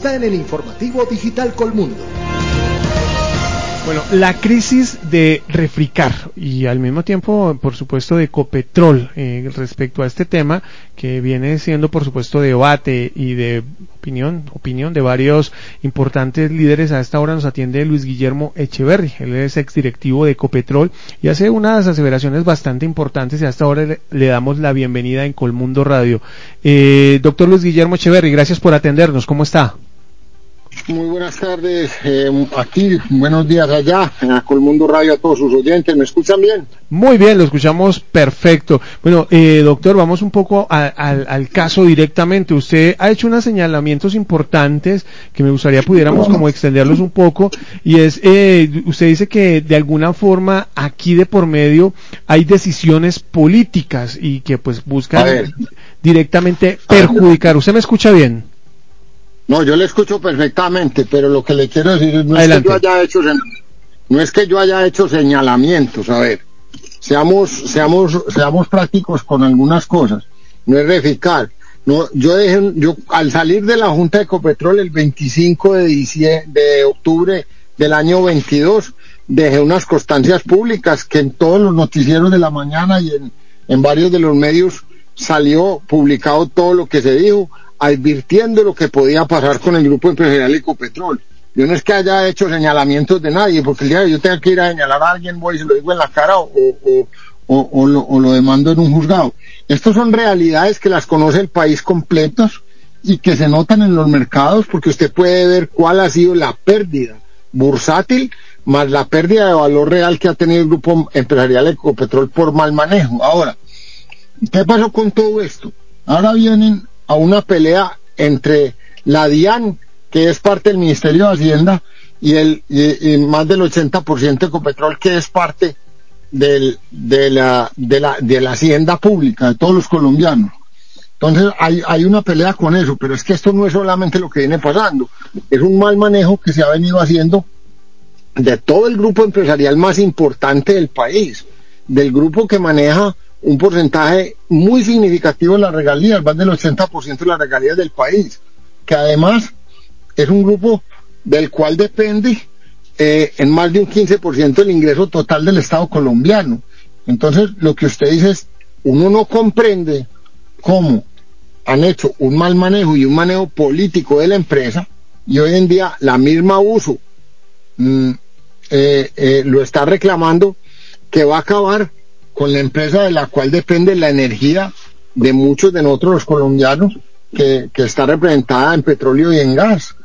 está en el informativo digital Colmundo. Bueno, la crisis de Refricar y al mismo tiempo, por supuesto, de Ecopetrol, respecto a este tema que viene siendo, por supuesto, debate y de opinión de varios importantes líderes. A esta hora nos atiende Luis Guillermo Echeverry, él es exdirectivo de Ecopetrol y hace unas aseveraciones bastante importantes y a esta hora le damos la bienvenida en Colmundo Radio. Doctor Luis Guillermo Echeverry, gracias por atendernos, ¿cómo está? Muy buenas tardes, aquí, buenos días allá, en Colmundo Radio a todos sus oyentes, ¿me escuchan bien? Muy bien, lo escuchamos perfecto. Bueno, doctor, vamos un poco al caso directamente. Usted ha hecho unos señalamientos importantes que me gustaría pudiéramos como extenderlos un poco, y es, usted dice que de alguna forma aquí de por medio hay decisiones políticas y que pues buscan directamente perjudicar. ¿Usted me escucha bien? No, yo le escucho perfectamente, pero lo que le quiero decir no Adelante. es que yo haya hecho señalamientos. A ver, seamos prácticos con algunas cosas. No es Refricar. No, yo al salir de la Junta de Ecopetrol el 25 de octubre del año 22, dejé unas constancias públicas que en todos los noticieros de la mañana y en varios de los medios salió publicado todo lo que se dijo, advirtiendo lo que podía pasar con el grupo empresarial Ecopetrol. Yo no es que haya hecho señalamientos de nadie, porque el día de yo tenga que ir a señalar a alguien, voy y se lo digo en la cara o lo demando en un juzgado. Estas son realidades que las conoce el país completas y que se notan en los mercados, porque usted puede ver cuál ha sido la pérdida bursátil más la pérdida de valor real que ha tenido el grupo empresarial Ecopetrol por mal manejo. Ahora, ¿qué pasó con todo esto? Ahora vienen a una pelea entre la DIAN, que es parte del Ministerio de Hacienda, y más del 80% de Ecopetrol, que es parte de la hacienda pública de todos los colombianos. Entonces hay una pelea con eso, pero es que esto no es solamente lo que viene pasando, es un mal manejo que se ha venido haciendo de todo el grupo empresarial más importante del país, del grupo que maneja un porcentaje muy significativo de las regalías, más del 80% de las regalías del país, que además es un grupo del cual depende en más de un 15% el ingreso total del Estado colombiano. Entonces, lo que usted dice es, uno no comprende cómo han hecho un mal manejo y un manejo político de la empresa, y hoy en día la misma uso lo está reclamando, que va a acabar con la empresa de la cual depende la energía de muchos de nosotros los colombianos, que está representada en petróleo y en gas,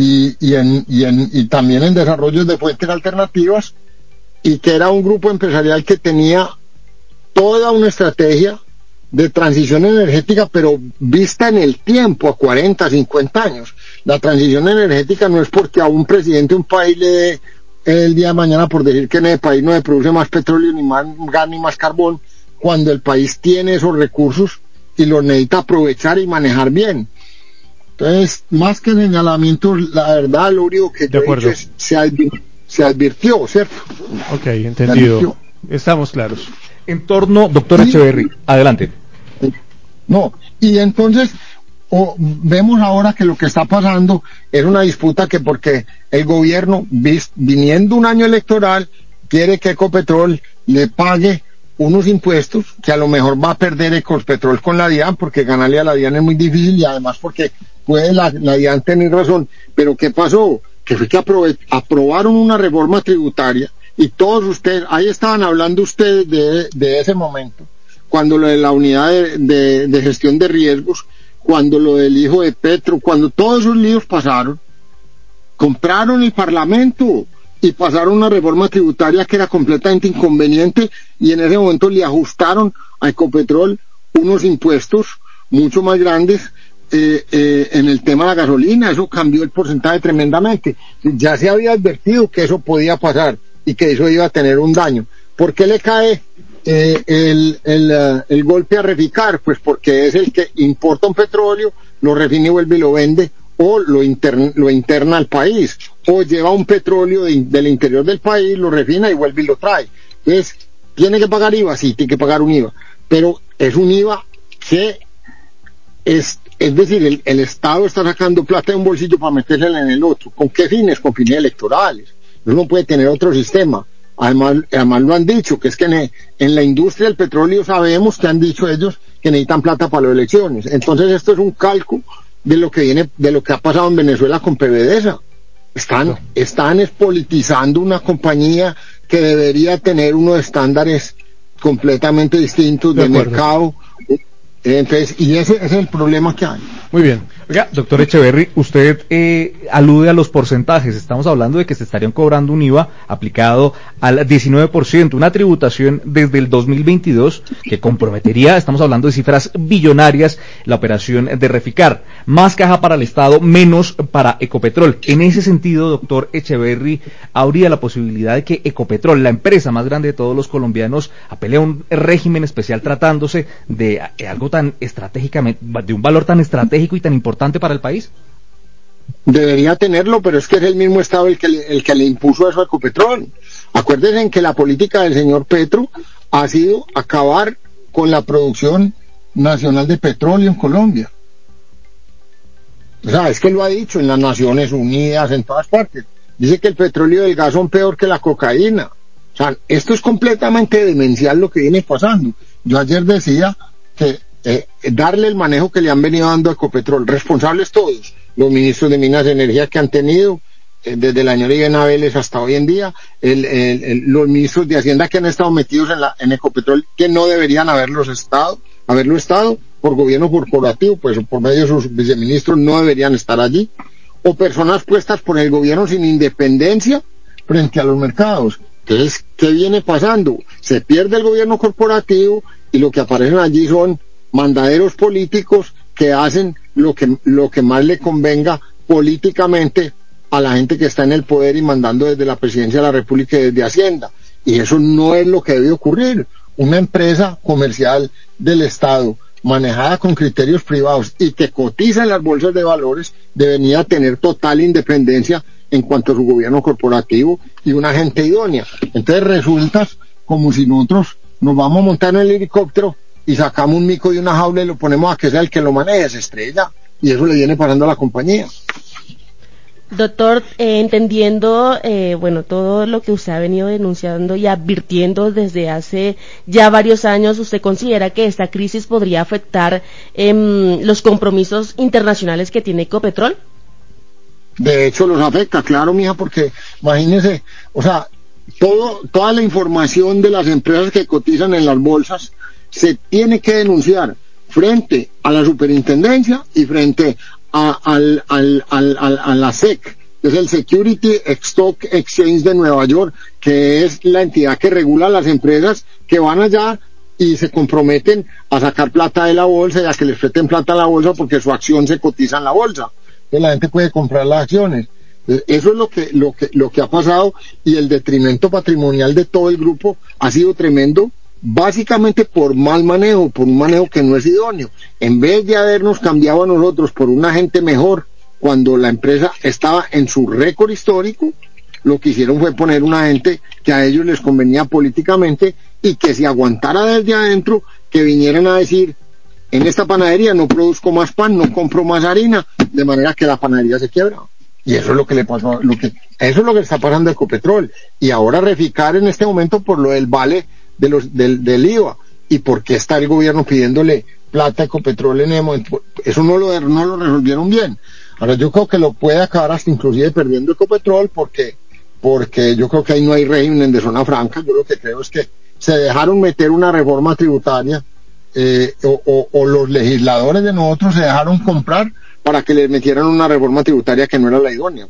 y también en desarrollos de fuentes alternativas, y que era un grupo empresarial que tenía toda una estrategia de transición energética, pero vista en el tiempo, a 40, 50 años. La transición energética no es porque a un presidente de un país le dé el día de mañana por decir que en el país no se produce más petróleo, ni más gas, ni más carbón, cuando el país tiene esos recursos y los necesita aprovechar y manejar bien. Entonces, más que señalamientos, la verdad, lo único que yo he dicho es, se advirtió, ¿cierto? Ok, entendido. Estamos claros. En torno, doctor Echeverry, adelante. No, y entonces vemos ahora que lo que está pasando es una disputa que, porque el gobierno, viniendo un año electoral, quiere que Ecopetrol le pague unos impuestos que a lo mejor va a perder Ecopetrol con la DIAN, porque ganarle a la DIAN es muy difícil, y además porque puede la DIAN tener razón. Pero ¿qué pasó? Que fue que aprobaron una reforma tributaria, y todos ustedes, ahí estaban hablando ustedes de ese momento, cuando lo de la unidad de gestión de riesgos, cuando lo del hijo de Petro, cuando todos esos líos pasaron, compraron el Parlamento y pasaron una reforma tributaria que era completamente inconveniente, y en ese momento le ajustaron a Ecopetrol unos impuestos mucho más grandes en el tema de la gasolina. Eso cambió el porcentaje tremendamente. Ya se había advertido que eso podía pasar y que eso iba a tener un daño. ¿Por qué le cae el golpe a Refricar? Pues porque es el que importa un petróleo, lo refina y vuelve y lo vende, o lo interna al país, o lleva un petróleo del interior del país, lo refina y vuelve y lo trae. Entonces, ¿tiene que pagar IVA? Sí, tiene que pagar un IVA, pero es un IVA que Es decir, el Estado está sacando plata de un bolsillo para metérsela en el otro. ¿Con qué fines? Con fines electorales. Uno puede tener otro sistema. Además lo han dicho, que es que en la industria del petróleo sabemos que han dicho ellos que necesitan plata para las elecciones. Entonces esto es un calco de lo que ha pasado en Venezuela con PDVSA. Están politizando una compañía que debería tener unos estándares completamente distintos de mercado. Entonces, y ese es el problema que hay. Muy bien. Oiga, doctor Echeverry, usted alude a los porcentajes. Estamos hablando de que se estarían cobrando un IVA aplicado al 19%, una tributación desde el 2022 que comprometería, estamos hablando de cifras billonarias, la operación de Reficar. Más caja para el Estado, menos para Ecopetrol. En ese sentido, doctor Echeverry, ¿habría la posibilidad de que Ecopetrol, la empresa más grande de todos los colombianos, apele a un régimen especial tratándose de algo tan estratégicamente, de un valor tan estratégico y tan importante para el país? Debería tenerlo, pero es que es el mismo Estado el que le impuso eso a Ecopetrol. Acuérdense en que la política del señor Petro ha sido acabar con la producción nacional de petróleo en Colombia. O sea, es que lo ha dicho en las Naciones Unidas, en todas partes. Dice que el petróleo y el gas son peor que la cocaína. O sea, esto es completamente demencial lo que viene pasando. Yo ayer decía que darle el manejo que le han venido dando a Ecopetrol, responsables todos, los ministros de Minas y Energía que han tenido, desde la señora Irena Vélez hasta hoy en día, los ministros de Hacienda que han estado metidos en Ecopetrol, que no deberían haberlo estado por gobierno corporativo, pues por medio de sus viceministros no deberían estar allí, o personas puestas por el gobierno sin independencia frente a los mercados. Entonces, ¿qué viene pasando? Se pierde el gobierno corporativo y lo que aparecen allí son mandaderos políticos que hacen lo que más le convenga políticamente a la gente que está en el poder y mandando desde la presidencia de la República y desde Hacienda. Y eso no es lo que debe ocurrir. Una empresa comercial del Estado manejada con criterios privados y que cotiza en las bolsas de valores debería tener total independencia en cuanto a su gobierno corporativo y una gente idónea. Entonces resulta como si nosotros nos vamos a montar en el helicóptero y sacamos un mico de una jaula y lo ponemos a que sea el que lo maneje, se estrella, y eso le viene pasando a la compañía. Doctor, entendiendo, todo lo que usted ha venido denunciando y advirtiendo desde hace ya varios años, ¿usted considera que esta crisis podría afectar los compromisos internacionales que tiene Ecopetrol? De hecho, los afecta, claro, mija, porque imagínese, o sea, toda la información de las empresas que cotizan en las bolsas se tiene que denunciar frente a la superintendencia y frente a la SEC, que es el Security Stock Exchange de Nueva York, que es la entidad que regula las empresas que van allá y se comprometen a sacar plata de la bolsa y a que les presten plata a la bolsa porque su acción se cotiza en la bolsa. Entonces la gente puede comprar las acciones. Eso es lo que ha pasado, y el detrimento patrimonial de todo el grupo ha sido tremendo, básicamente por mal manejo, por un manejo que no es idóneo. En vez de habernos cambiado a nosotros por una gente mejor cuando la empresa estaba en su récord histórico, lo que hicieron fue poner una gente que a ellos les convenía políticamente y que si aguantara desde adentro, que vinieran a decir: en esta panadería no produzco más pan, no compro más harina, de manera que la panadería se quiebra. Y eso es lo que le pasó, eso es lo que está pasando a Ecopetrol. Y ahora Reficar en este momento por lo del vale del IVA. ¿Y por qué está el gobierno pidiéndole plata a Ecopetrol en EMO? Eso no lo resolvieron bien. Ahora yo creo que lo puede acabar hasta inclusive perdiendo Ecopetrol porque yo creo que ahí no hay régimen de zona franca. Yo lo que creo es que se dejaron meter una reforma tributaria, o los legisladores de nosotros se dejaron comprar para que les metieran una reforma tributaria que no era la idónea.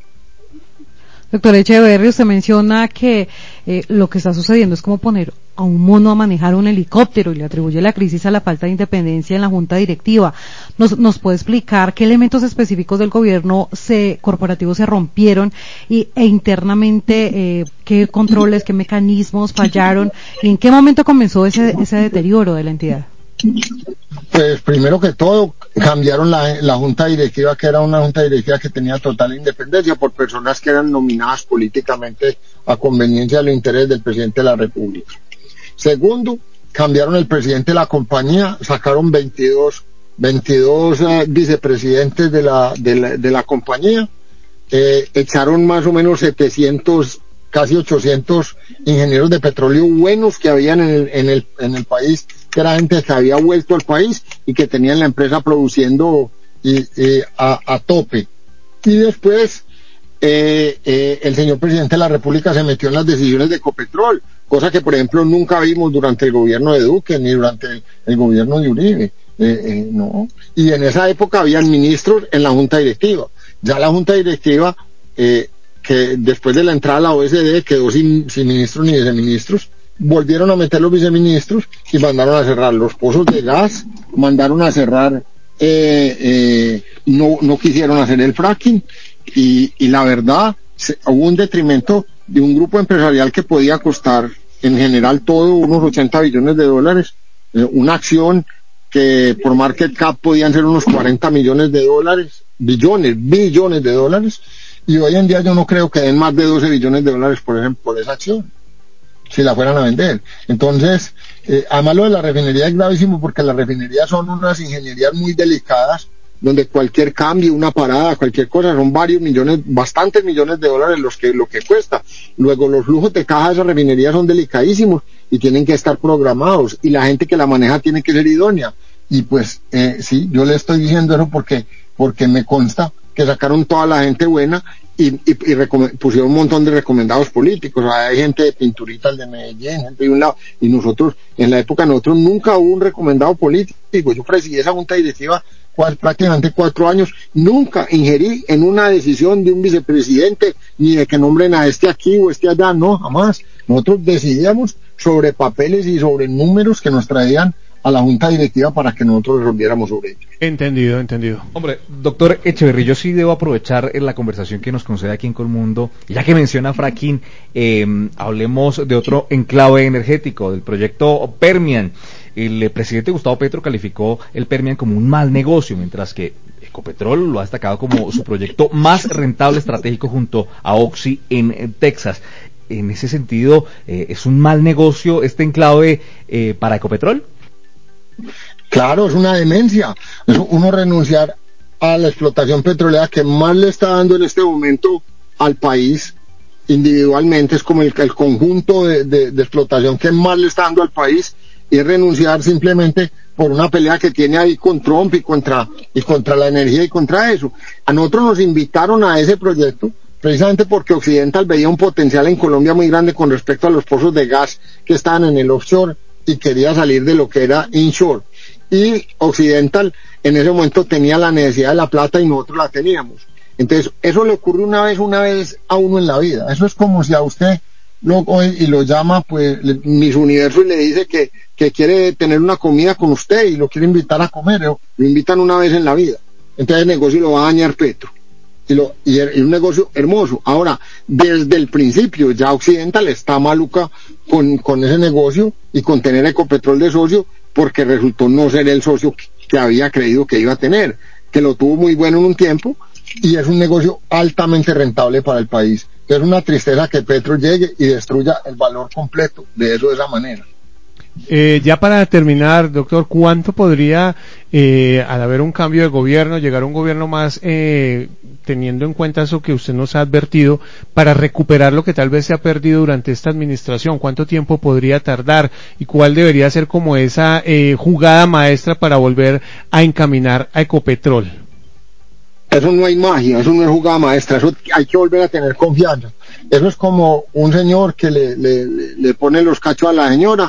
Doctor Echeverry, usted menciona que lo que está sucediendo es como poner a un mono a manejar un helicóptero y le atribuye la crisis a la falta de independencia en la junta directiva. ¿Nos puede explicar qué elementos específicos del gobierno corporativo se rompieron e internamente qué controles, qué mecanismos fallaron y en qué momento comenzó ese deterioro de la entidad? Pues primero que todo cambiaron la junta directiva, que era una junta directiva que tenía total independencia por personas que eran nominadas políticamente a conveniencia de los intereses del presidente de la República. Segundo, cambiaron el presidente de la compañía, sacaron 22 22 vicepresidentes de la compañía, echaron más o menos 700, casi 800 ingenieros de petróleo buenos que habían en el país, que era gente que había vuelto al país y que tenían la empresa produciendo a tope. Y después el señor presidente de la República se metió en las decisiones de Ecopetrol, cosa que por ejemplo nunca vimos durante el gobierno de Duque ni durante el gobierno de Uribe. No. Y en esa época habían ministros en la junta directiva. Ya la junta directiva, que después de la entrada a la OSD quedó sin ministros ni viceministros, volvieron a meter los viceministros y mandaron a cerrar los pozos de gas, mandaron a cerrar, no quisieron hacer el fracking, y la verdad, hubo un detrimento de un grupo empresarial que podía costar en general todo unos 80 billones de dólares, una acción que por market cap podían ser unos 40 millones de dólares, billones de dólares, y hoy en día yo no creo que den más de 12 billones de dólares, por ejemplo, por esa acción, si la fueran a vender. Entonces, además lo de la refinería es gravísimo porque las refinerías son unas ingenierías muy delicadas, donde cualquier cambio, una parada, cualquier cosa, son varios millones, bastantes millones de dólares lo que cuesta. Luego los flujos de caja de esas refinerías son delicadísimos y tienen que estar programados, y la gente que la maneja tiene que ser idónea. Y pues, sí, yo le estoy diciendo eso porque me consta que sacaron toda la gente buena y pusieron un montón de recomendados políticos. O sea, hay gente de Pinturitas de Medellín, gente de un lado, y nosotros, en la época nosotros nunca hubo un recomendado político. Yo presidí esa junta directiva prácticamente 4 años, nunca ingerí en una decisión de un vicepresidente, ni de que nombren a este aquí o este allá, no, jamás. Nosotros decidíamos sobre papeles y sobre números que nos traían a la junta directiva para que nosotros resolviéramos sobre ello. Entendido. Hombre, doctor Echeverry, yo sí debo aprovechar la conversación que nos concede aquí en Colmundo, ya que menciona fracking, hablemos de otro enclave energético, del proyecto Permian. El presidente Gustavo Petro calificó el Permian como un mal negocio, mientras que Ecopetrol lo ha destacado como su proyecto más rentable estratégico junto a Oxy en Texas. En ese sentido, ¿es un mal negocio este enclave para Ecopetrol? Claro, es una demencia. Es uno renunciar a la explotación petrolera que más le está dando en este momento al país individualmente, es como el conjunto de explotación que más le está dando al país, y renunciar simplemente por una pelea que tiene ahí con Trump y contra la energía y contra eso. A nosotros nos invitaron a ese proyecto precisamente porque Occidental veía un potencial en Colombia muy grande con respecto a los pozos de gas que estaban en el offshore y quería salir de lo que era inshore. Y Occidental en ese momento tenía la necesidad de la plata y nosotros la teníamos. Entonces, eso le ocurre una vez a uno en la vida. Eso es como si a usted lo llama, pues, Miss Universo, y le dice que quiere tener una comida con usted y lo quiere invitar a comer. Lo invitan una vez en la vida. Entonces el negocio lo va a dañar Petro. Y un negocio hermoso. Ahora, desde el principio ya Occidental está maluca con ese negocio y con tener Ecopetrol de socio, porque resultó no ser el socio que había creído que iba a tener, que lo tuvo muy bueno en un tiempo, y es un negocio altamente rentable para el país. Es una tristeza que Petro llegue y destruya el valor completo de eso de esa manera. Ya para terminar, doctor, ¿cuánto podría, al haber un cambio de gobierno, llegar a un gobierno más, teniendo en cuenta eso que usted nos ha advertido, para recuperar lo que tal vez se ha perdido durante esta administración? ¿Cuánto tiempo podría tardar? ¿Y cuál debería ser como esa jugada maestra para volver a encaminar a Ecopetrol? Eso no hay magia, eso no es jugada maestra, eso hay que volver a tener confianza. Eso es como un señor que le pone los cachos a la señora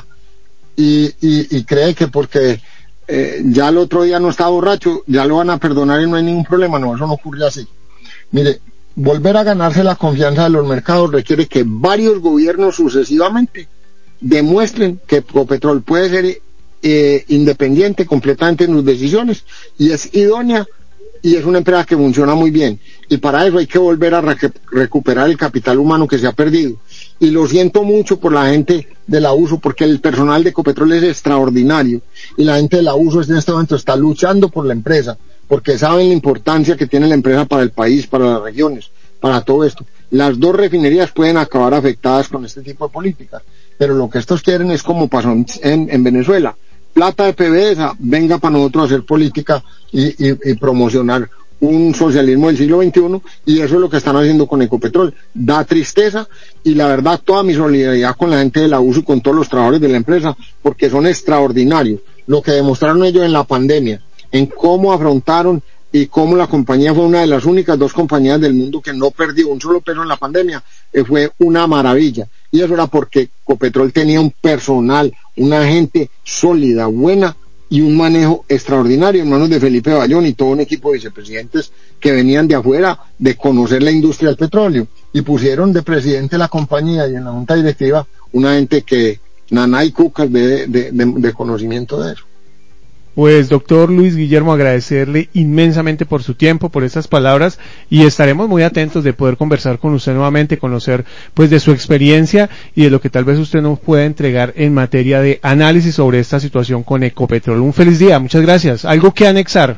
y cree que porque ya el otro día no está borracho, ya lo van a perdonar y no hay ningún problema. No, eso no ocurre así. Mire, volver a ganarse la confianza de los mercados requiere que varios gobiernos sucesivamente demuestren que Ecopetrol puede ser independiente completamente en sus decisiones y es idónea, y es una empresa que funciona muy bien, y para eso hay que volver a recuperar el capital humano que se ha perdido. Y lo siento mucho por la gente de la USO, porque el personal de Ecopetrol es extraordinario, y la gente de la USO en este momento está luchando por la empresa, porque saben la importancia que tiene la empresa para el país, para las regiones, para todo esto. Las dos refinerías pueden acabar afectadas con este tipo de políticas, pero lo que estos quieren es como pasó en Venezuela, plata de PDVSA venga para nosotros a hacer política y promocionar un socialismo del siglo XXI, y eso es lo que están haciendo con Ecopetrol. Da tristeza, y la verdad toda mi solidaridad con la gente de la USO y con todos los trabajadores de la empresa, porque son extraordinarios lo que demostraron ellos en la pandemia, en cómo afrontaron y cómo la compañía fue una de las únicas 2 compañías del mundo que no perdió un solo peso en la pandemia. Fue una maravilla, y eso era porque Ecopetrol tenía un personal, una gente sólida, buena, y un manejo extraordinario en manos de Felipe Bayón y todo un equipo de vicepresidentes que venían de afuera de conocer la industria del petróleo, y pusieron de presidente la compañía y en la junta directiva una gente que naná y cucas de conocimiento de eso. Pues doctor Luis Guillermo, agradecerle inmensamente por su tiempo, por esas palabras, y estaremos muy atentos de poder conversar con usted nuevamente, conocer pues de su experiencia y de lo que tal vez usted nos pueda entregar en materia de análisis sobre esta situación con Ecopetrol. Un feliz día, muchas gracias. ¿Algo que anexar?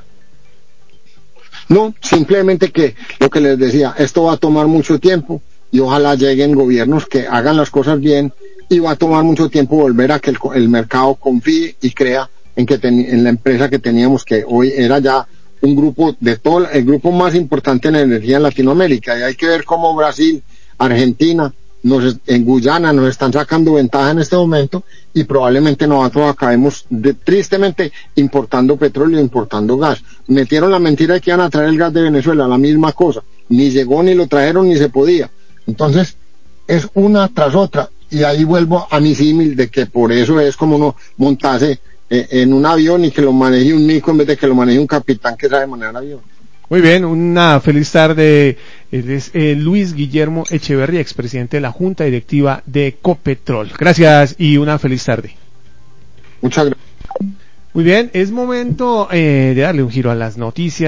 No, simplemente que lo que les decía, esto va a tomar mucho tiempo y ojalá lleguen gobiernos que hagan las cosas bien, y va a tomar mucho tiempo volver a que el mercado confíe y crea en la empresa que teníamos, que hoy era ya un grupo el grupo más importante en energía en Latinoamérica, y hay que ver cómo Brasil, Argentina, en Guyana nos están sacando ventaja en este momento, y probablemente nosotros acabemos tristemente importando petróleo, importando gas. Metieron la mentira de que iban a traer el gas de Venezuela, la misma cosa, ni llegó, ni lo trajeron, ni se podía. Entonces es una tras otra, y ahí vuelvo a mi símil de que por eso es como uno montase en un avión y que lo maneje un mico en vez de que lo maneje un capitán que sabe manejar avión. Muy bien, una feliz tarde. Él es Luis Guillermo Echeverri, expresidente de la Junta Directiva de Ecopetrol. Gracias y una feliz tarde. Muchas gracias. Muy bien, es momento de darle un giro a las noticias.